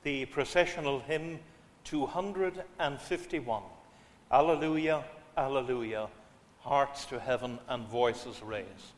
the processional hymn 251. Alleluia, alleluia, hearts to heaven and voices raise.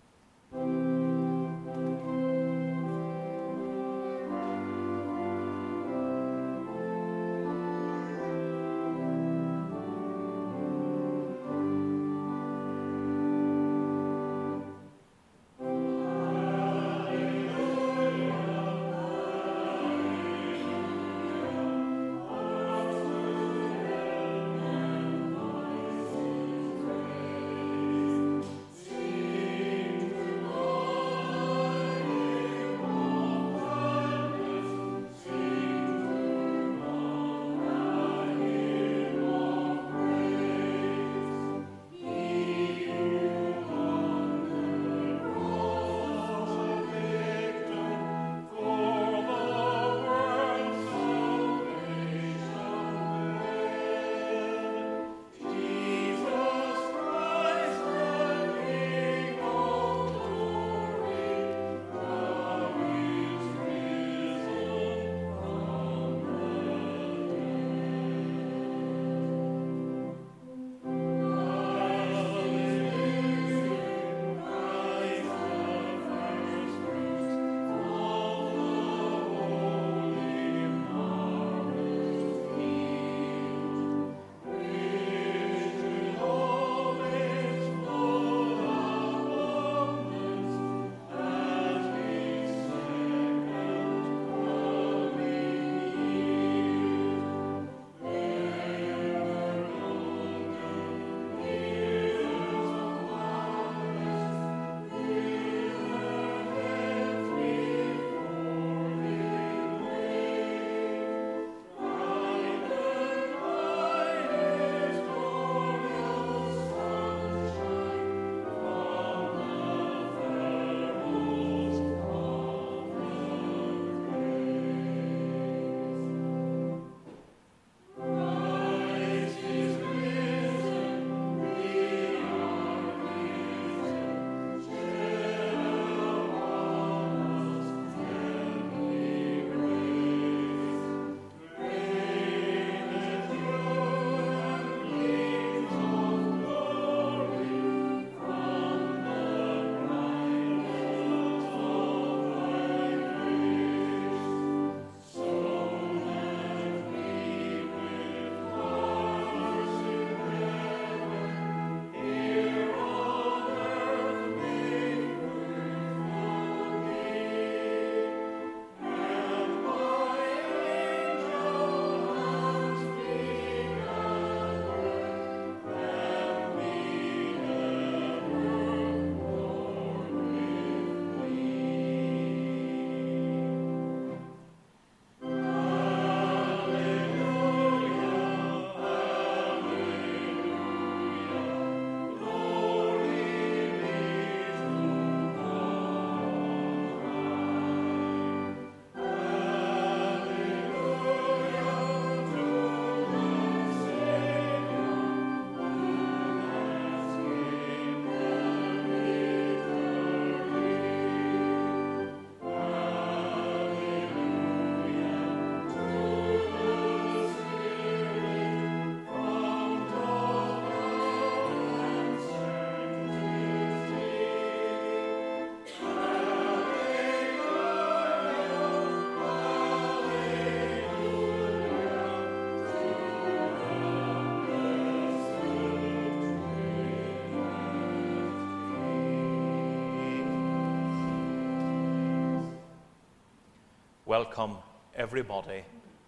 Welcome everybody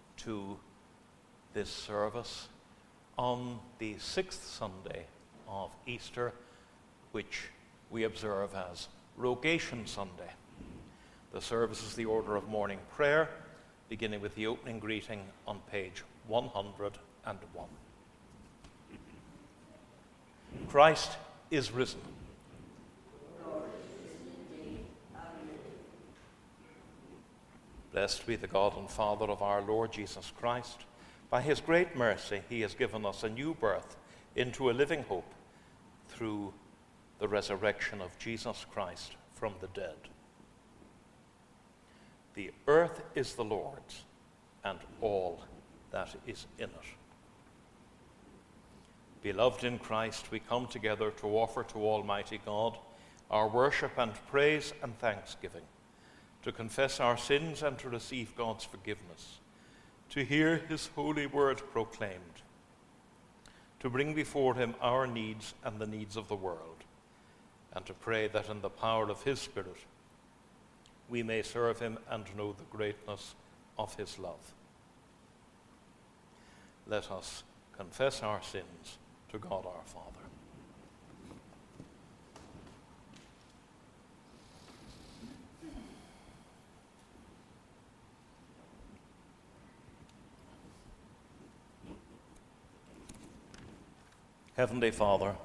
to this service on the 6th Sunday of Easter, which we observe as Rogation Sunday. The service is the order of morning prayer, beginning with the opening greeting on page 101. Christ is risen. Blessed be the God and Father of our Lord Jesus Christ. By his great mercy, he has given us a new birth into a living hope through the resurrection of Jesus Christ from the dead. The earth is the Lord's, and all that is in it. Beloved in Christ, we come together to offer to Almighty God our worship and praise and thanksgiving, to confess our sins and to receive God's forgiveness, to hear his holy word proclaimed, to bring before him our needs and the needs of the world, and to pray that in the power of his Spirit we may serve him and know the greatness of his love. Let us confess our sins to God our Father. Heavenly Father,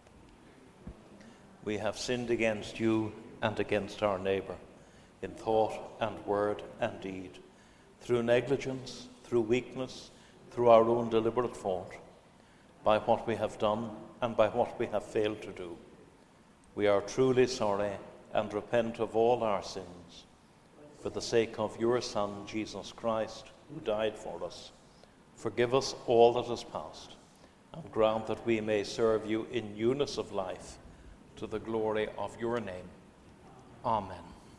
we have sinned against you and against our neighbour in thought and word and deed, through negligence, through weakness, through our own deliberate fault, by what we have done and by what we have failed to do. We are truly sorry and repent of all our sins for the sake of your Son, Jesus Christ, who died for us. Forgive us all that is past, and grant that we may serve you in newness of life, to the glory of your name. Amen.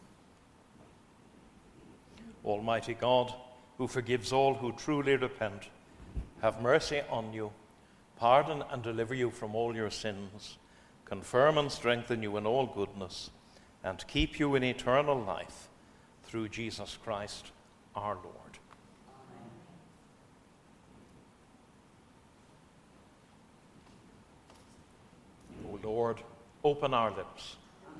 Almighty God, who forgives all who truly repent, have mercy on you, pardon and deliver you from all your sins, confirm and strengthen you in all goodness, and keep you in eternal life, through Jesus Christ our Lord. Amen. O Lord, open our lips.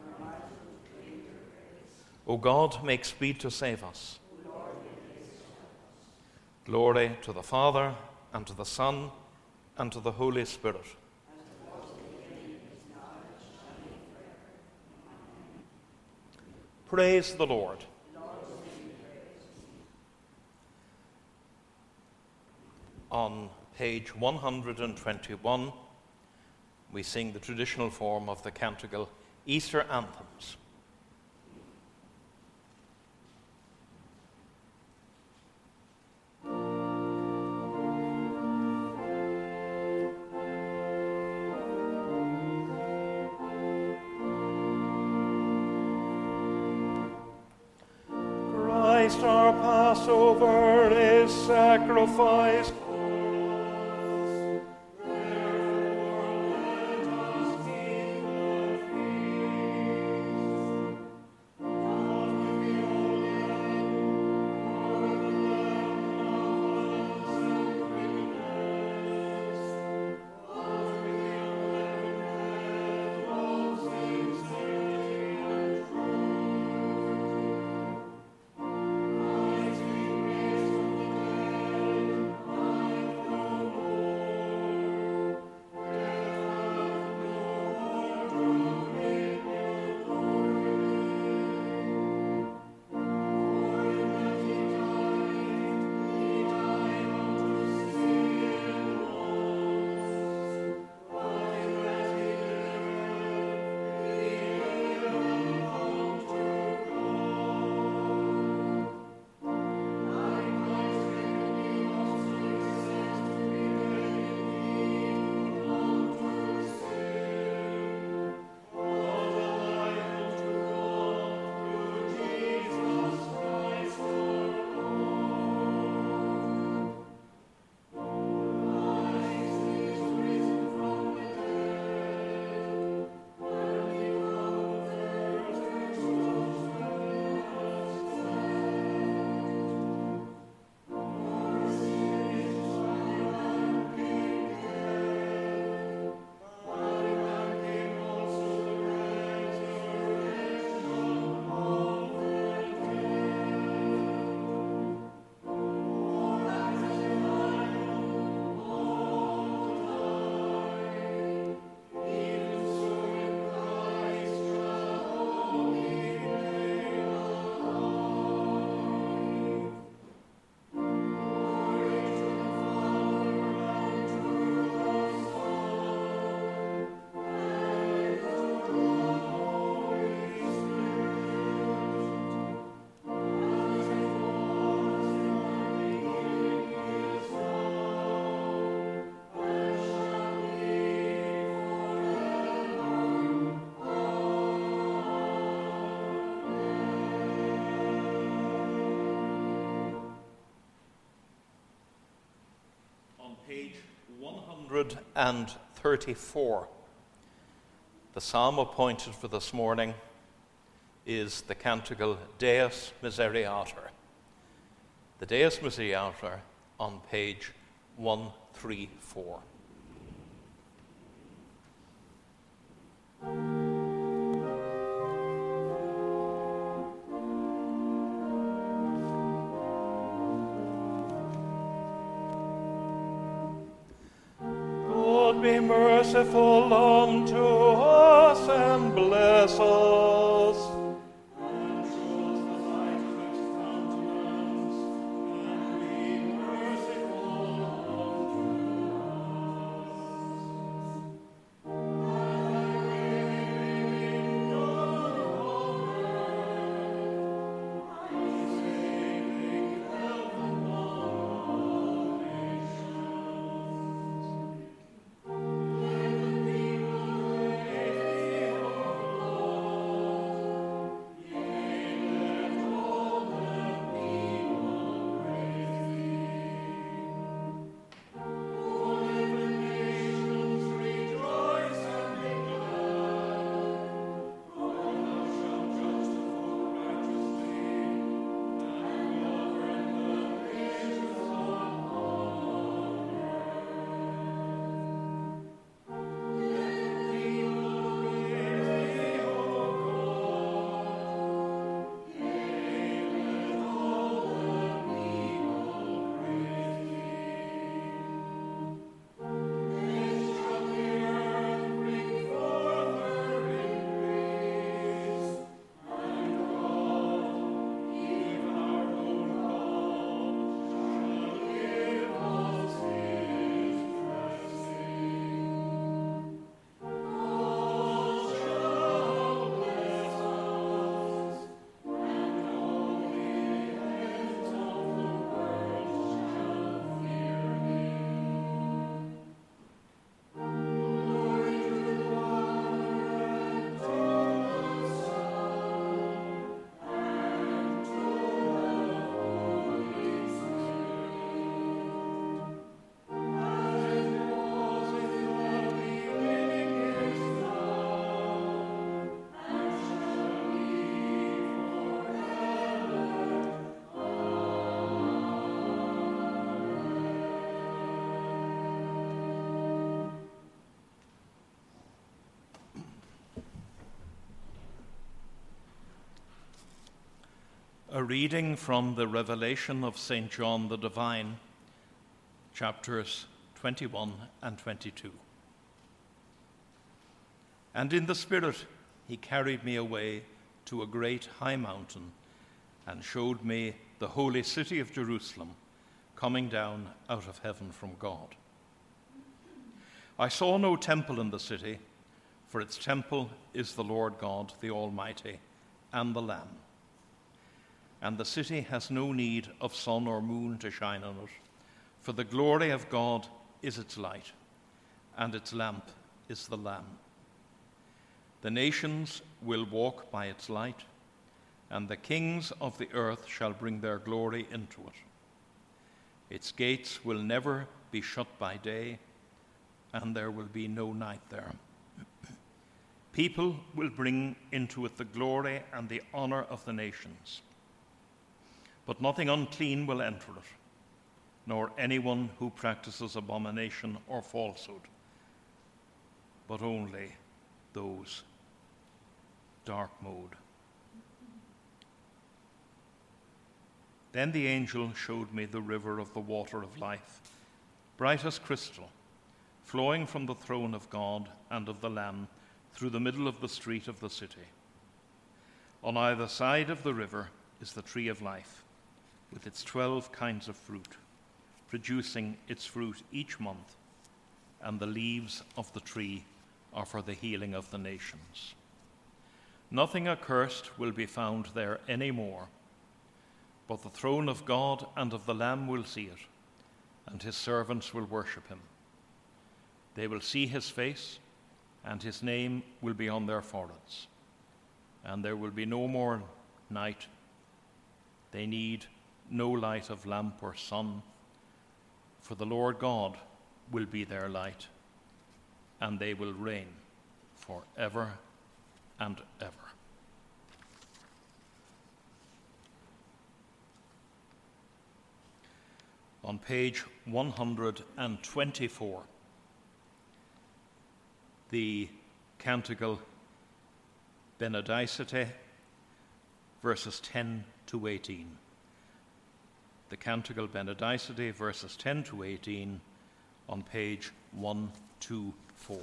O God, make speed to save us. Glory to the Father, and to the Son, and to the Holy Spirit. Praise the Lord. On page 121, we sing the traditional form of the canticle Easter Anthems. Christ our Passover is sacrificed. 134. The psalm appointed for this morning is the canticle Deus Miseriater. The Deus Miseriater on page 134. God be merciful unto us and bless us. And show us the light of his countenance, and be merciful unto us. Thy reign on earth, thy saving heaven among nations. A reading from the Revelation of St. John the Divine, chapters 21 and 22. And in the Spirit he carried me away to a great high mountain and showed me the holy city of Jerusalem coming down out of heaven from God. I saw no temple in the city, for its temple is the Lord God, the Almighty, and the Lamb. And the city has no need of sun or moon to shine on it, for the glory of God is its light, and its lamp is the Lamb. The nations will walk by its light, and the kings of the earth shall bring their glory into it. Its gates will never be shut by day, and there will be no night there. People will bring into it the glory and the honor of the nations. But nothing unclean will enter it, nor anyone who practices abomination or falsehood, but only those. Dark mode. Then the angel showed me the river of the water of life, bright as crystal, flowing from the throne of God and of the Lamb through the middle of the street of the city. On either side of the river is the tree of life, with its 12 kinds of fruit, producing its fruit each month, and the leaves of the tree are for the healing of the nations. Nothing accursed will be found there any more, but the throne of God and of the Lamb will see it, and his servants will worship him. They will see his face, and his name will be on their foreheads. And there will be no more night. They need no light of lamp or sun, for the Lord God will be their light, and they will reign forever and ever. On page 124, the Canticle Benedicite, verses 10 to 18. The Canticle Benedicite, verses 10 to 18, on page 124.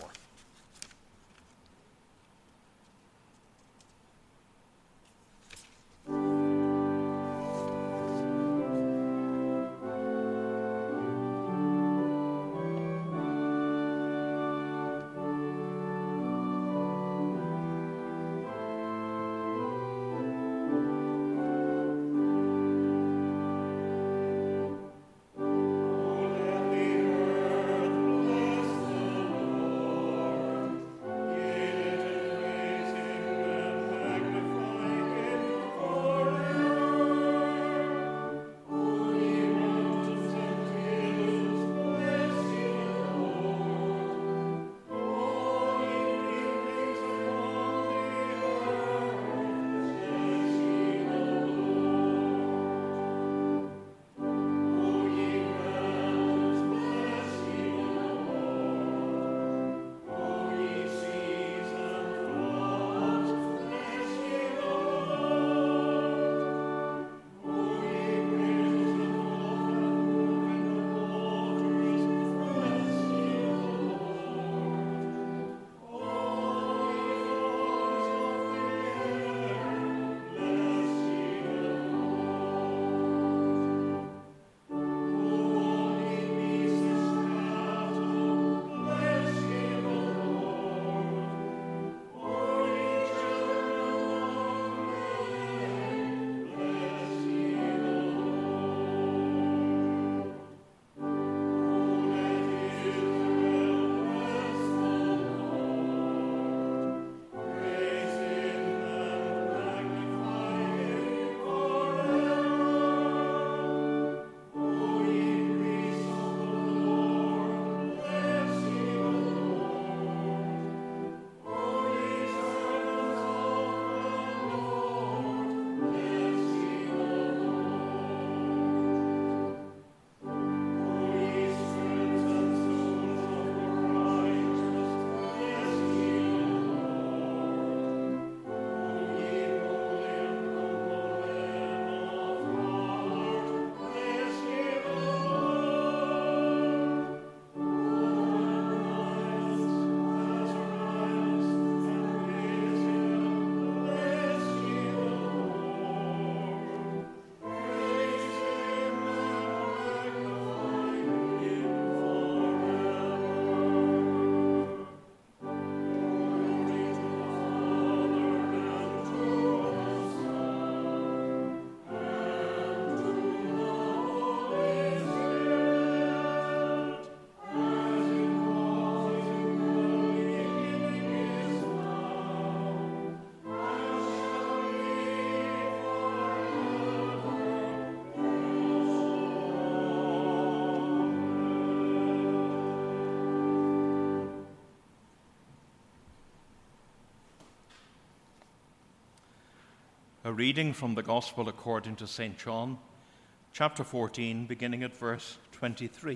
A reading from the Gospel according to St. John, chapter 14, beginning at verse 23.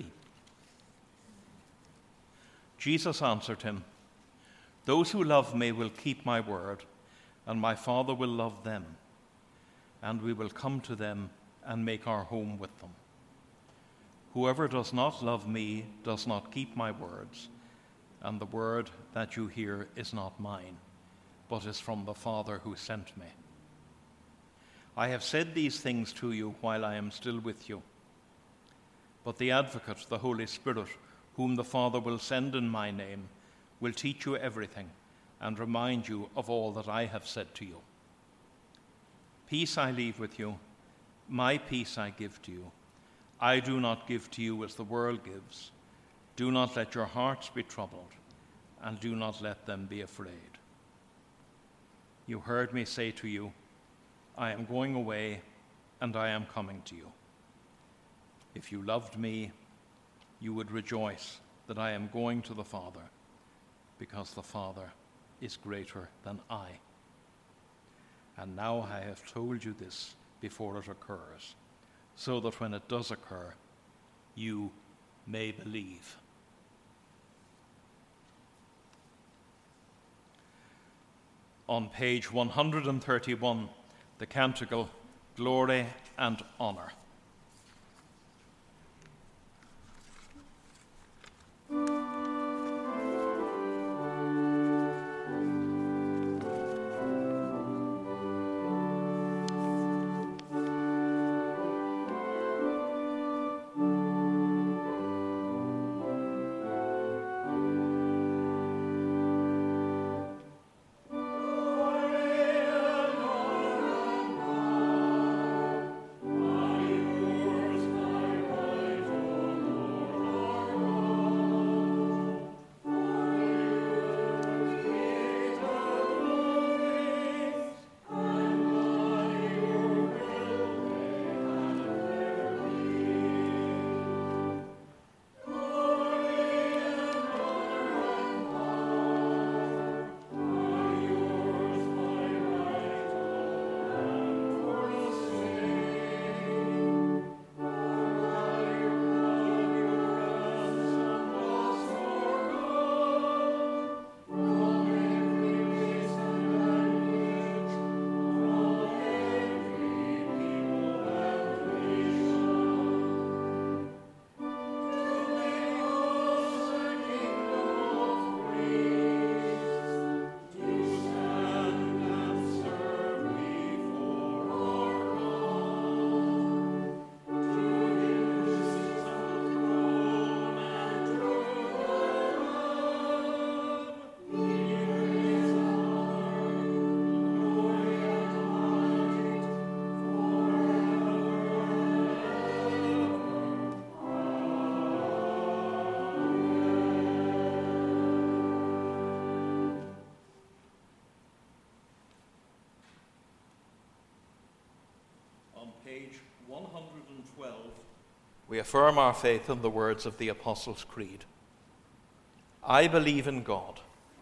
Jesus answered him, "Those who love me will keep my word, and my Father will love them, and we will come to them and make our home with them. Whoever does not love me does not keep my words, and the word that you hear is not mine, but is from the Father who sent me. I have said these things to you while I am still with you. But the Advocate, the Holy Spirit, whom the Father will send in my name, will teach you everything and remind you of all that I have said to you. Peace I leave with you, my peace I give to you. I do not give to you as the world gives. Do not let your hearts be troubled, and do not let them be afraid. You heard me say to you, I am going away, and I am coming to you. If you loved me, you would rejoice that I am going to the Father, because the Father is greater than I. And now I have told you this before it occurs, so that when it does occur, you may believe. On page 131, the canticle, Glory and Honor. Page 112, we affirm our faith in the words of the Apostles' Creed. I believe in God,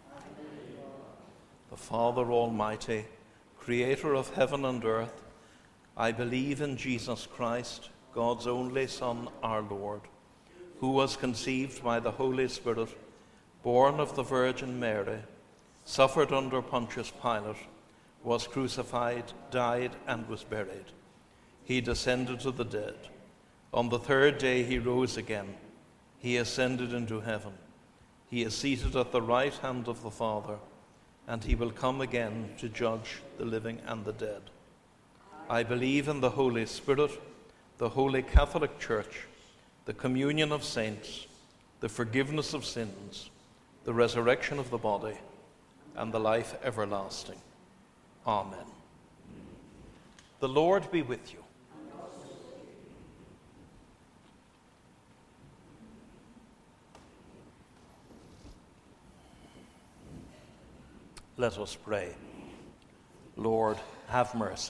the Father Almighty, creator of heaven and earth. I believe in Jesus Christ, God's only Son, our Lord, who was conceived by the Holy Spirit, born of the Virgin Mary, suffered under Pontius Pilate, was crucified, died, and was buried. He descended to the dead. On the third day he rose again. He ascended into heaven. He is seated at the right hand of the Father, and he will come again to judge the living and the dead. I believe in the Holy Spirit, the Holy Catholic Church, the communion of saints, the forgiveness of sins, the resurrection of the body, and the life everlasting. Amen. The Lord be with you. Let us pray. Lord, have mercy.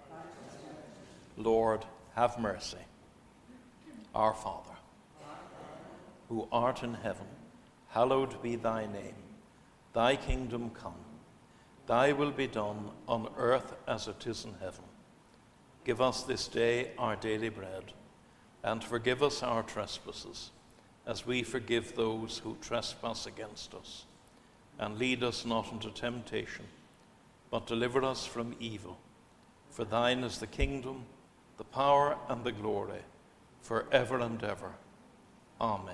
Lord, have mercy. Our Father, who art in heaven, hallowed be thy name. Thy kingdom come. Thy will be done on earth as it is in heaven. Give us this day our daily bread, and forgive us our trespasses, as we forgive those who trespass against us. And lead us not into temptation, but deliver us from evil. For thine is the kingdom, the power, and the glory, forever and ever. Amen.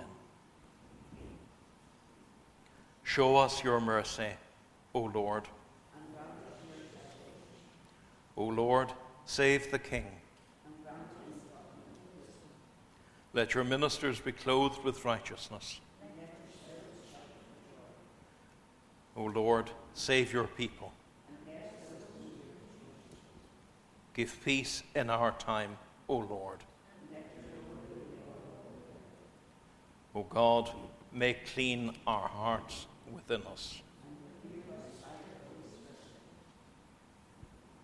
Show us your mercy, O Lord. O Lord, save the King. Let your ministers be clothed with righteousness. O Lord, save your people. Give peace in our time, O Lord. O God, make clean our hearts within us.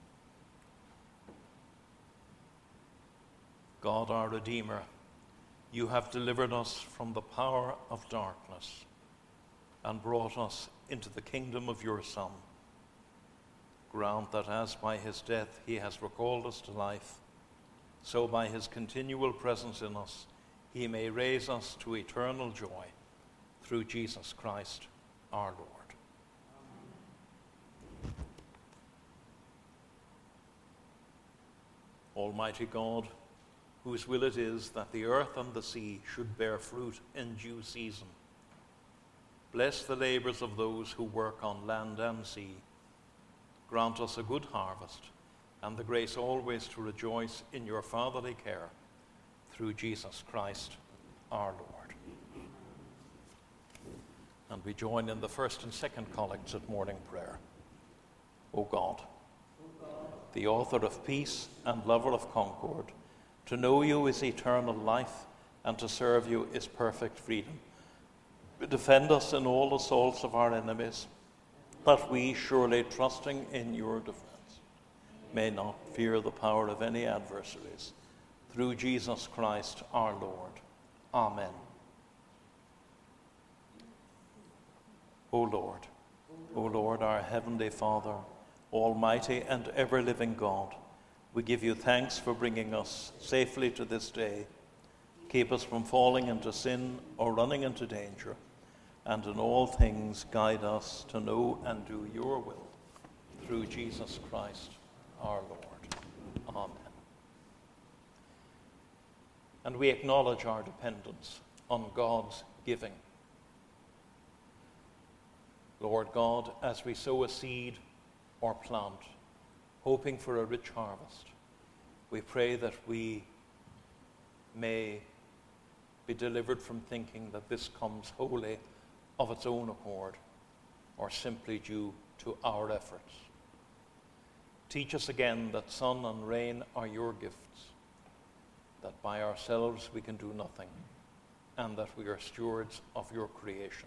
God, our Redeemer, You have delivered us from the power of darkness and brought us into the kingdom of your Son. Grant that as by his death he has recalled us to life, so by his continual presence in us he may raise us to eternal joy through Jesus Christ our Lord. Almighty God, whose will it is that the earth and the sea should bear fruit in due season, bless the labors of those who work on land and sea. Grant us a good harvest and the grace always to rejoice in your fatherly care through Jesus Christ our Lord. And we join in the first and second collects at morning prayer. O God, the author of peace and lover of concord, to know you is eternal life, and to serve you is perfect freedom. Defend us in all assaults of our enemies, that we, surely trusting in your defense, may not fear the power of any adversaries. Through Jesus Christ our Lord. Amen. O Lord, our heavenly Father, almighty and ever-living God, we give you thanks for bringing us safely to this day. Keep us from falling into sin or running into danger, and in all things guide us to know and do your will. Through Jesus Christ our Lord. Amen. And we acknowledge our dependence on God's giving. Lord God, as we sow a seed or plant, hoping for a rich harvest, we pray that we may be delivered from thinking that this comes wholly of its own accord or simply due to our efforts. Teach us again that sun and rain are your gifts, that by ourselves we can do nothing, and that we are stewards of your creation.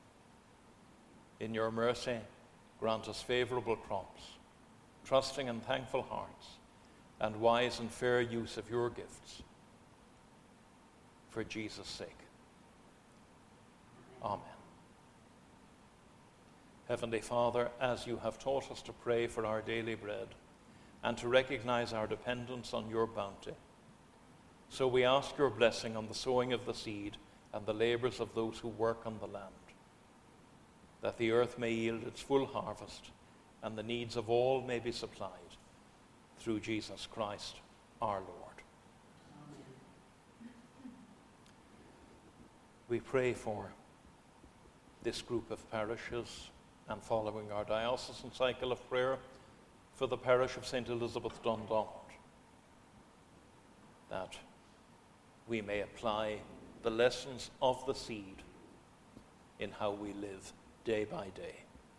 In your mercy, grant us favorable crops, trusting and thankful hearts, and wise and fair use of your gifts. For Jesus' sake. Amen. Heavenly Father, as you have taught us to pray for our daily bread and to recognize our dependence on your bounty, so we ask your blessing on the sowing of the seed and the labors of those who work on the land, that the earth may yield its full harvest and the needs of all may be supplied through Jesus Christ our Lord. We pray for this group of parishes, and following our diocesan cycle of prayer, for the parish of St. Elizabeth Dundalk, that we may apply the lessons of the seed in how we live day by day.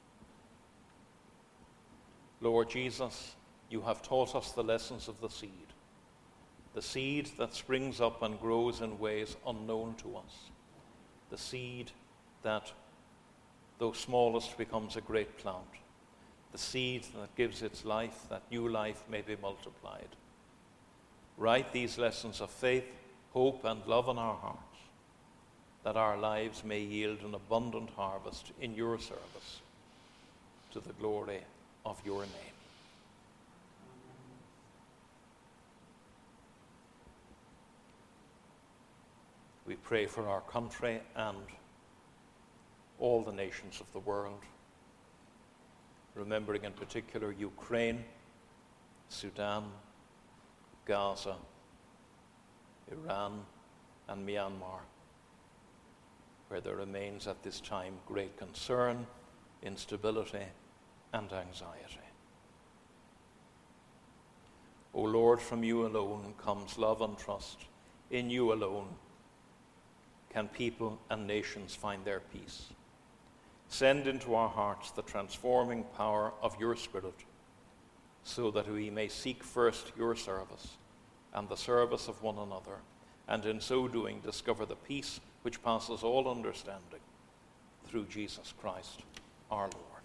Lord Jesus, you have taught us the lessons of the seed that springs up and grows in ways unknown to us, the seed that, though smallest, becomes a great plant, the seed that gives its life, that new life may be multiplied. Write these lessons of faith, hope, and love in our hearts, that our lives may yield an abundant harvest in your service, to the glory of your name. We pray for our country and all the nations of the world, remembering in particular Ukraine, Sudan, Gaza, Iran, and Myanmar, where there remains at this time great concern, instability, and anxiety. O Lord, from you alone comes love and trust. In you alone can people and nations find their peace. Send into our hearts the transforming power of your Spirit, so that we may seek first your service and the service of one another, and in so doing discover the peace which passes all understanding, through Jesus Christ our Lord.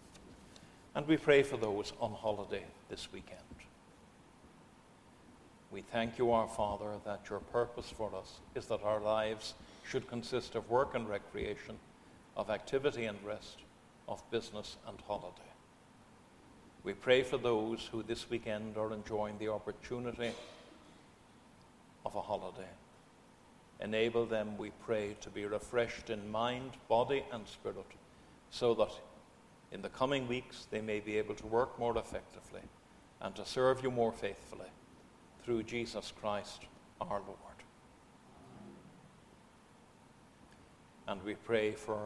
And we pray for those on holiday this weekend. We thank you, our Father, that your purpose for us is that our lives should consist of work and recreation, of activity and rest, of business and holiday. We pray for those who this weekend are enjoying the opportunity of a holiday. Enable them, we pray, to be refreshed in mind, body, and spirit, so that in the coming weeks they may be able to work more effectively and to serve you more faithfully through Jesus Christ our Lord. And we pray for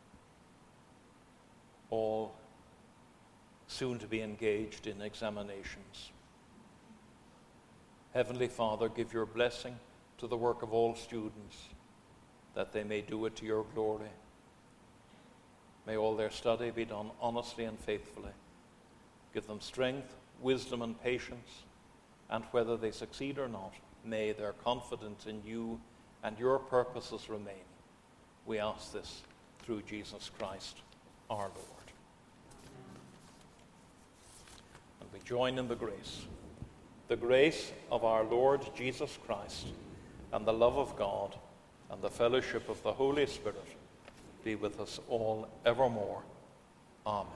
all soon to be engaged in examinations. Heavenly Father, give your blessing to the work of all students, that they may do it to your glory. May all their study be done honestly and faithfully. Give them strength, wisdom, and patience, and whether they succeed or not, may their confidence in you and your purposes remain. We ask this through Jesus Christ our Lord. And we join in the grace. The grace of our Lord Jesus Christ, and the love of God, and the fellowship of the Holy Spirit be with us all evermore. Amen.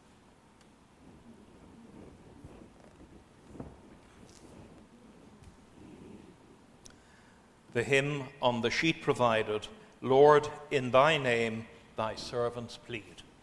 The hymn on the sheet provided, Lord, in thy name thy servants plead.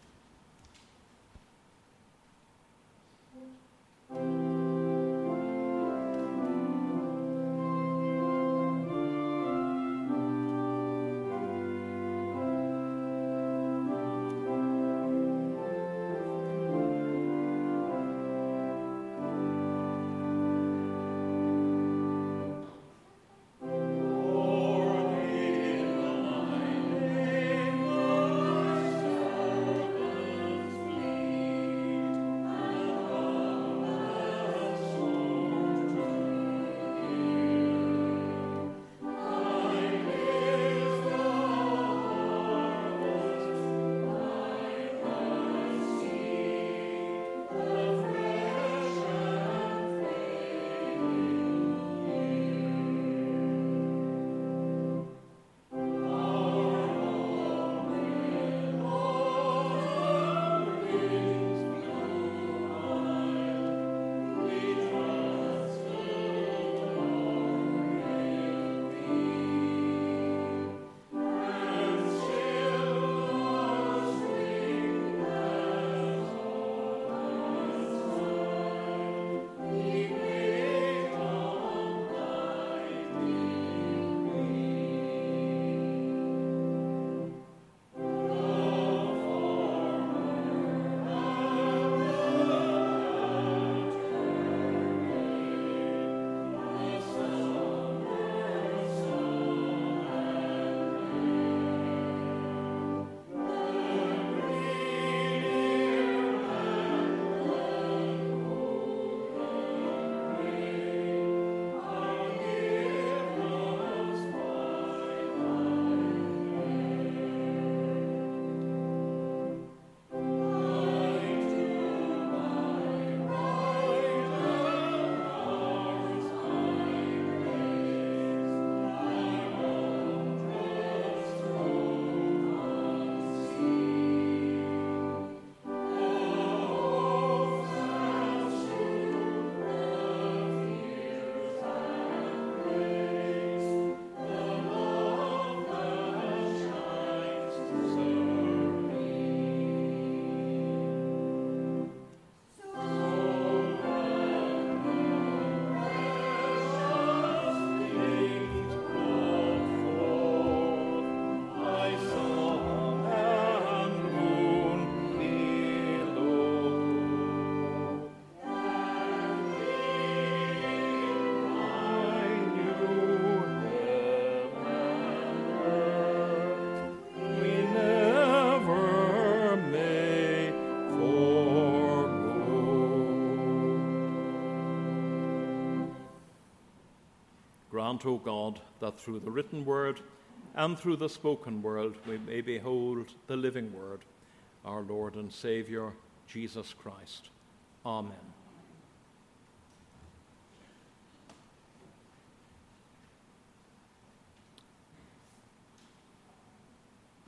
Grant, O God, that through the written word and through the spoken word we may behold the living word, our Lord and Saviour, Jesus Christ. Amen.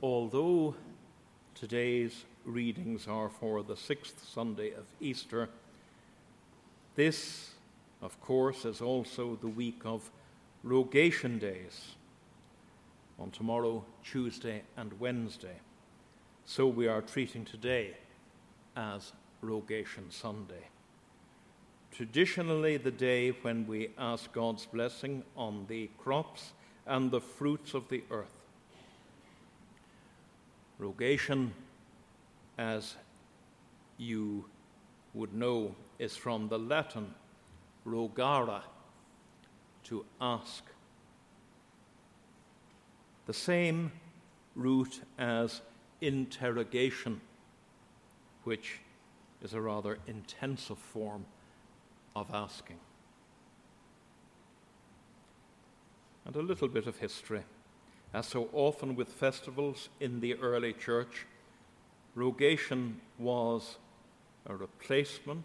although today's readings are for the 6th Sunday of Easter, this, of course, is also the week of Rogation Days, on tomorrow, Tuesday and Wednesday. So we are treating today as Rogation Sunday. Traditionally, the day when we ask God's blessing on the crops and the fruits of the earth. Rogation, as you would know, is from the Latin rogare, to ask. The same root as interrogation, which is a rather intensive form of asking. And a little bit of history. As so often with festivals in the early church, rogation was a replacement,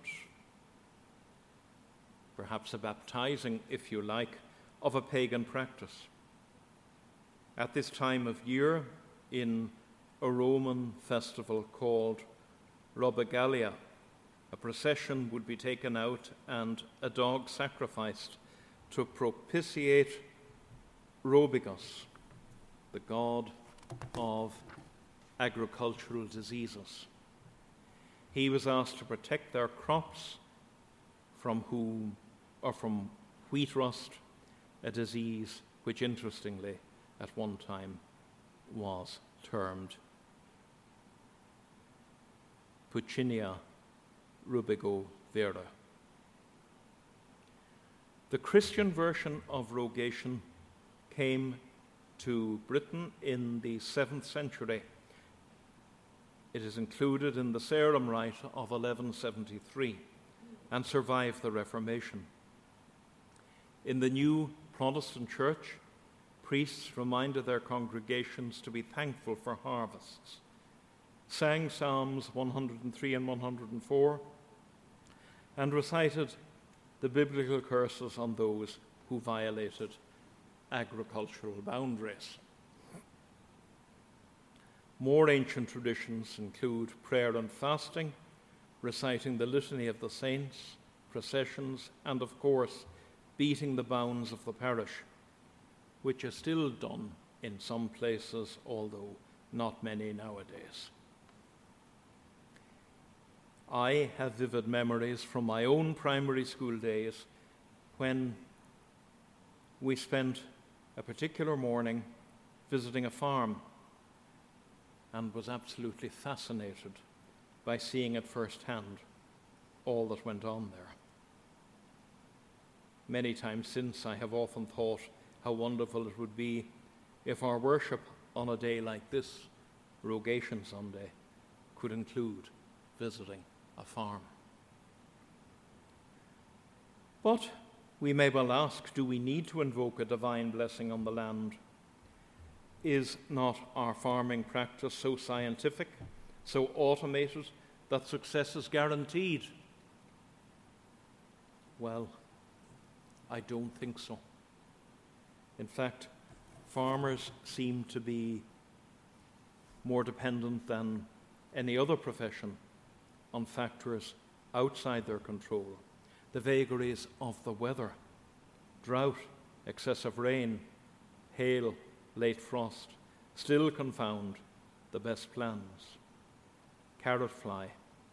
perhaps a baptizing, if you like, of a pagan practice. At this time of year, in a Roman festival called Robigalia, a procession would be taken out and a dog sacrificed to propitiate Robigus, the god of agricultural diseases. He was asked to protect their crops from wheat rust, a disease which, interestingly, at one time was termed Puccinia rubigovera. The Christian version of rogation came to Britain in the 7th century. It is included in the Sarum Rite of 1173 and survived the Reformation. In the new Protestant church, priests reminded their congregations to be thankful for harvests, sang Psalms 103 and 104, and recited the biblical curses on those who violated agricultural boundaries. More ancient traditions include prayer and fasting, reciting the Litany of the Saints, processions, and of course, beating the bounds of the parish, which is still done in some places, although not many nowadays. I have vivid memories from my own primary school days when we spent a particular morning visiting a farm and was absolutely fascinated by seeing at first hand all that went on there. Many times since, I have often thought how wonderful it would be if our worship on a day like this, Rogation Sunday, could include visiting a farm. But we may well ask, do we need to invoke a divine blessing on the land? Is not our farming practice so scientific, so automated, that success is guaranteed? Well, I don't think so. In fact, farmers seem to be more dependent than any other profession on factors outside their control. The vagaries of the weather, drought, excessive rain, hail, late frost, still confound the best plans. Carrot fly,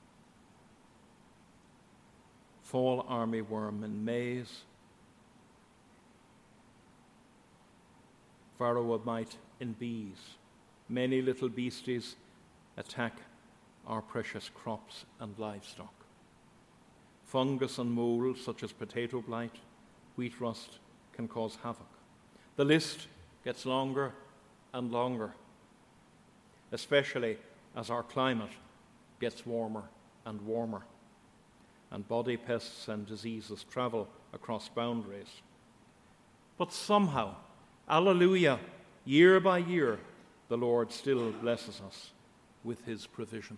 fall armyworm in maize, varroa mite in bees. Many little beasties attack our precious crops and livestock. Fungus and mold, such as potato blight, wheat rust, can cause havoc. The list gets longer and longer, especially as our climate gets warmer and warmer, and body pests and diseases travel across boundaries. But somehow, alleluia, year by year, the Lord still blesses us with his provision.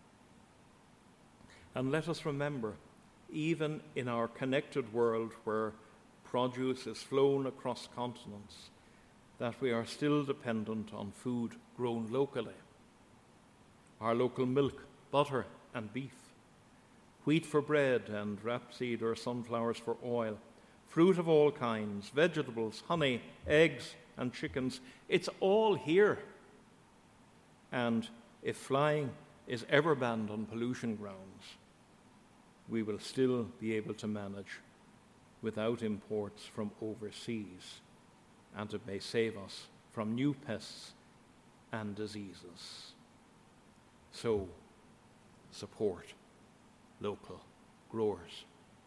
And let us remember, even in our connected world where produce is flown across continents, that we are still dependent on food grown locally. Our local milk, butter, and beef, wheat for bread and rapeseed or sunflowers for oil, fruit of all kinds, vegetables, honey, eggs, and chickens. It's all here. And if flying is ever banned on pollution grounds, we will still be able to manage without imports from overseas, and it may save us from new pests and diseases. So, support local growers.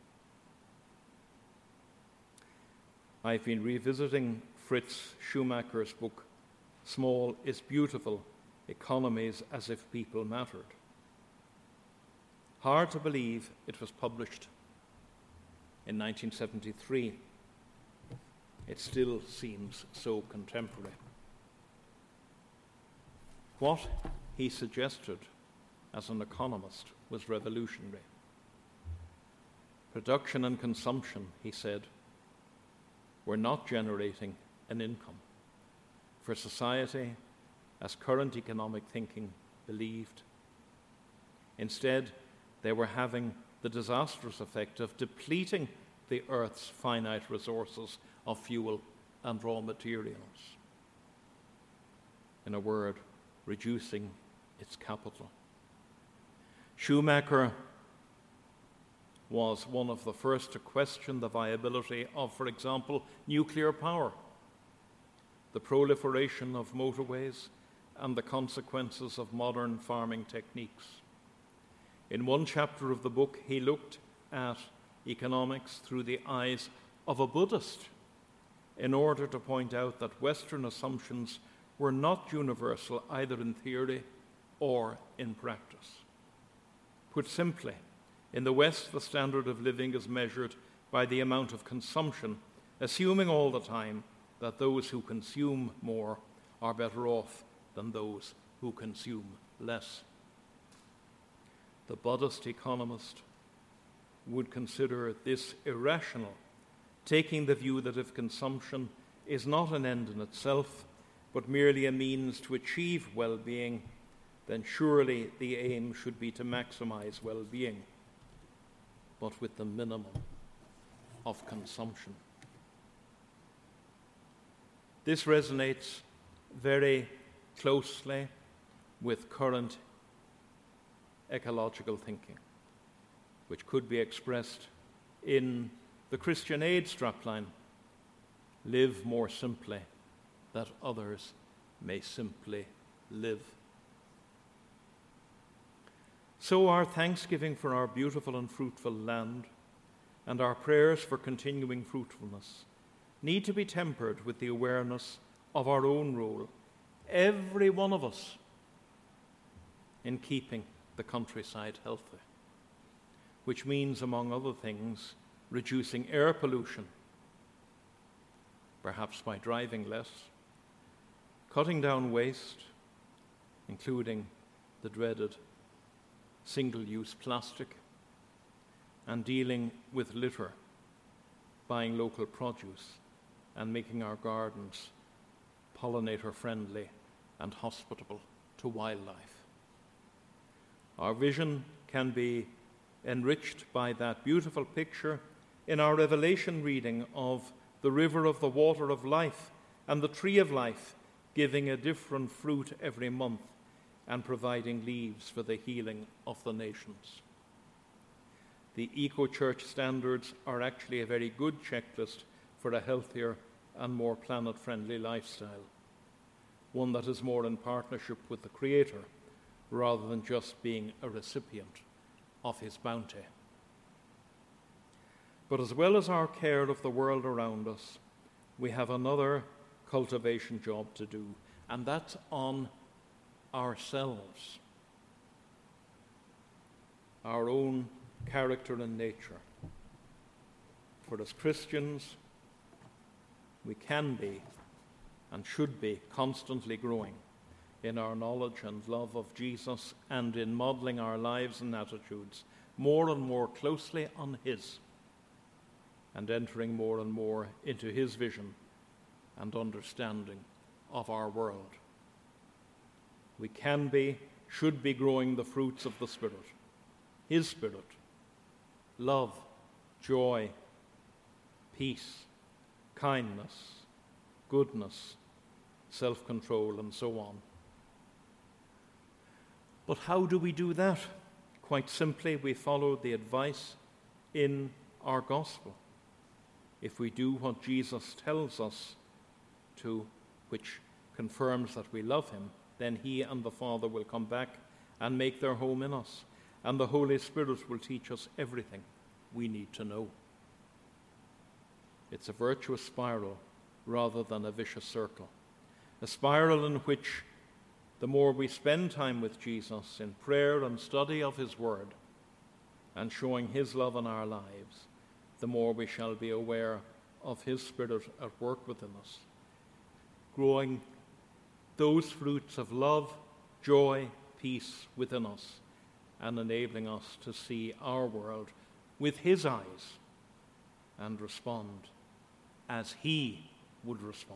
I've been revisiting Fritz Schumacher's book, Small is Beautiful, Economies as if People Mattered. Hard to believe it was published in 1973. It still seems so contemporary. What he suggested as an economist was revolutionary. Production and consumption, he said, were not generating an income for society as current economic thinking believed. Instead, they were having the disastrous effect of depleting the earth's finite resources of fuel and raw materials. In a word, reducing its capital. Schumacher was one of the first to question the viability of, for example, nuclear power, the proliferation of motorways, and the consequences of modern farming techniques. In one chapter of the book, he looked at economics through the eyes of a Buddhist in order to point out that Western assumptions were not universal either in theory or in practice. Put simply, in the West, the standard of living is measured by the amount of consumption, assuming all the time that those who consume more are better off than those who consume less. The Buddhist economist would consider this irrational, taking the view that if consumption is not an end in itself, but merely a means to achieve well-being, then surely the aim should be to maximize well-being, but with the minimum of consumption. This resonates very closely with current ecological thinking, which could be expressed in the Christian Aid strapline, "Live more simply, that others may simply live." So our thanksgiving for our beautiful and fruitful land and our prayers for continuing fruitfulness need to be tempered with the awareness of our own role, every one of us, in keeping the countryside healthy, which means, among other things, reducing air pollution, perhaps by driving less, cutting down waste, including the dreaded single-use plastic, and dealing with litter, buying local produce, and making our gardens pollinator-friendly and hospitable to wildlife. Our vision can be enriched by that beautiful picture in our Revelation reading of the river of the water of life and the tree of life, giving a different fruit every month and providing leaves for the healing of the nations. The eco-church standards are actually a very good checklist for a healthier and more planet-friendly lifestyle, one that is more in partnership with the Creator rather than just being a recipient of his bounty. But as well as our care of the world around us, we have another cultivation job to do, and that's on ourselves, our own character and nature. For as Christians, we can be and should be constantly growing in our knowledge and love of Jesus and in modeling our lives and attitudes more and more closely on his, and entering more and more into his vision and understanding of our world. We can be, should be growing the fruits of the Spirit, His Spirit: love, joy, peace, kindness, goodness, self-control, and so on. But how do we do that? Quite simply, we follow the advice in our gospel. If we do what Jesus tells us to, which confirms that we love him, then he and the Father will come back and make their home in us, and the Holy Spirit will teach us everything we need to know. It's a virtuous spiral rather than a vicious circle, a spiral in which the more we spend time with Jesus in prayer and study of his word and showing his love in our lives, the more we shall be aware of his Spirit at work within us, growing those fruits of love, joy, peace within us, and enabling us to see our world with his eyes and respond as he would respond.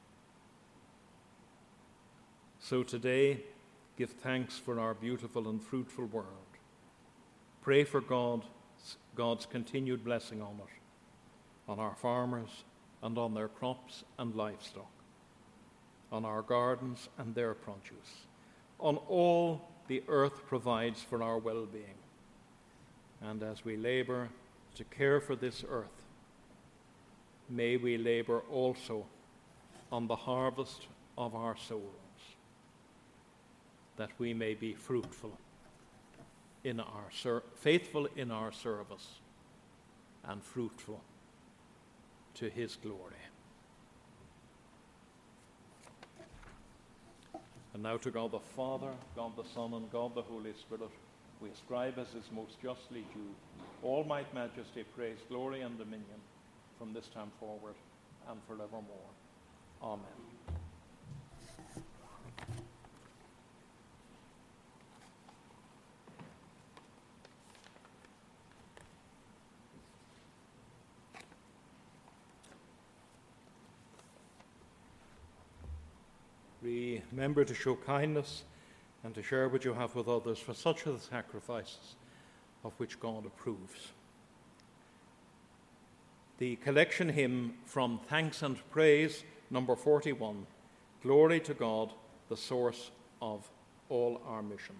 So today, give thanks for our beautiful and fruitful world. Pray for God's continued blessing on it, on our farmers and on their crops and livestock, on our gardens and their produce, on all the earth provides for our well-being. And as we labor to care for this earth, may we labor also on the harvest of our souls, that we may be fruitful in our faithful in our service and fruitful to his glory. And now to God the Father, God the Son, and God the Holy Spirit, we ascribe as is most justly due all might, majesty, praise, glory, and dominion from this time forward and forevermore. Amen. Remember to show kindness and to share what you have with others, for such are the sacrifices of which God approves. The collection hymn from Thanks and Praise, number 41, Glory to God, the source of all our mission.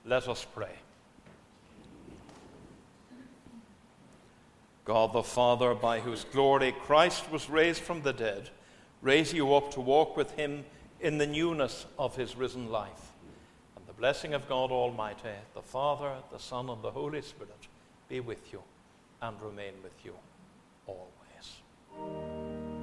Let us pray. God the Father, by whose glory Christ was raised from the dead, raise you up to walk with him in the newness of his risen life. And the blessing of God Almighty, the Father, the Son, and the Holy Spirit be with you and remain with you always.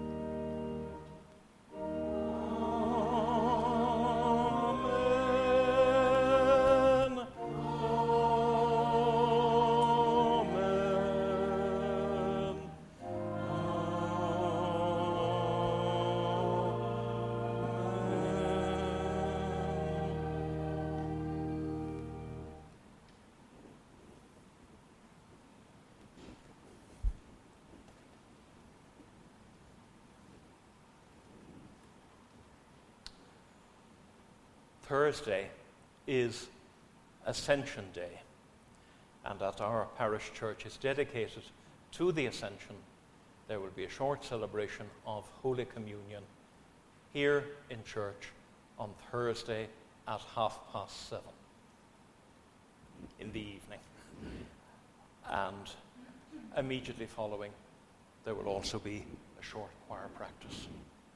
Thursday is Ascension Day, and at our parish church is dedicated to the Ascension. There will be a short celebration of Holy Communion here in church on Thursday at 7:30 in the evening. And immediately following, there will also be a short choir practice.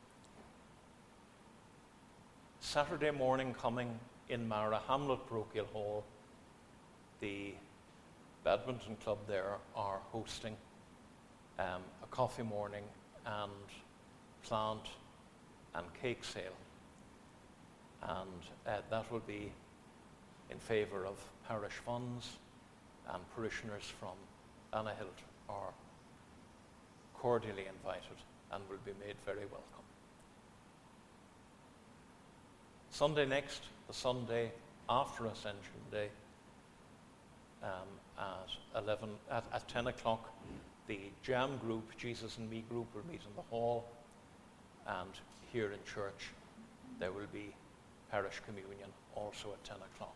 Saturday morning coming in Mara Hamlet Parochial Hall, the badminton club there are hosting a coffee morning and plant and cake sale. And that will be in favour of parish funds, and parishioners from Annahilt are cordially invited and will be made very welcome. Sunday next, the Sunday after Ascension Day, at 10 o'clock, the Jam group, Jesus and Me group, will meet in the hall, and here in church there will be parish communion also at 10 o'clock.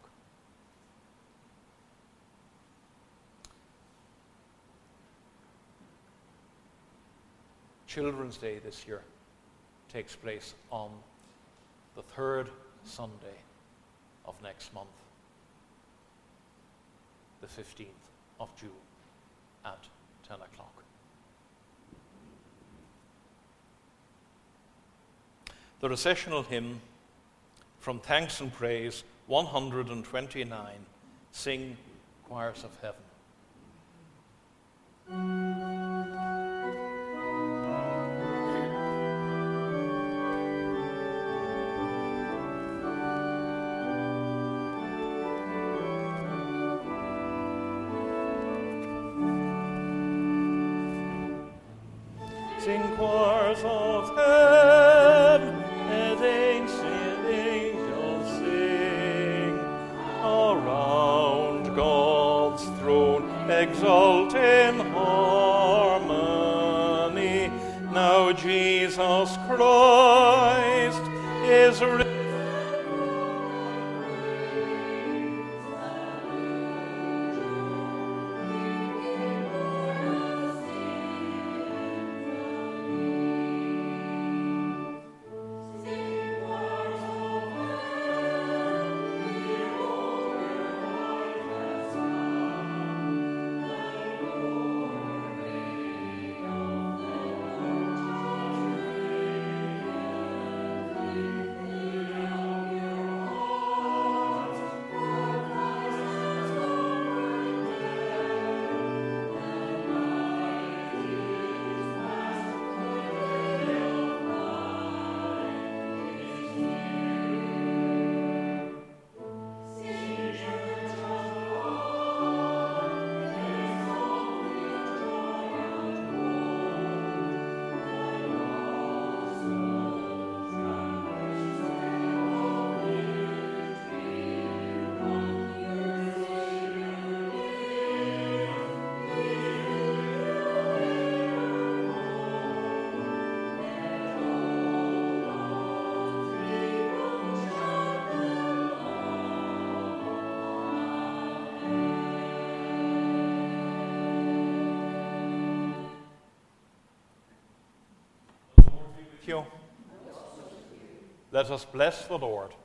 Children's Day this year takes place on the third Sunday of next month, the 15th of June at 10 o'clock. The recessional hymn from Thanks and Praise 129, Sing, Choirs of Heaven. Sing, choirs of heaven, and ancient angels sing around God's throne, exult in harmony. Now Jesus Christ is risen. You. Let us bless the Lord.